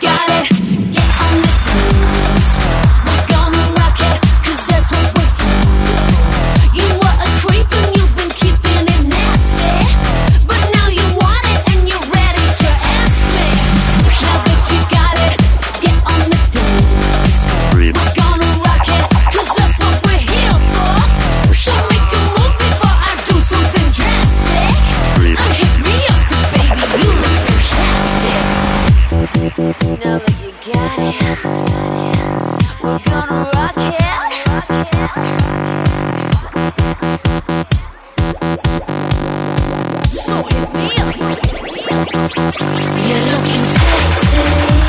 got it. Get on the dance floor. We're gonna rock it, 'cause that's what we're here. You were a creep and you've been keeping it nasty, but now you want it and you're ready to ask me. Now that you got it, get on the dance floor. We're gonna rock it, 'cause that's what we're here for. So make a move before I do something drastic. And hit me up, 'cause baby, you look fantastic. Now that you got it, we're gonna rock it. So hit me up. You're looking sexy.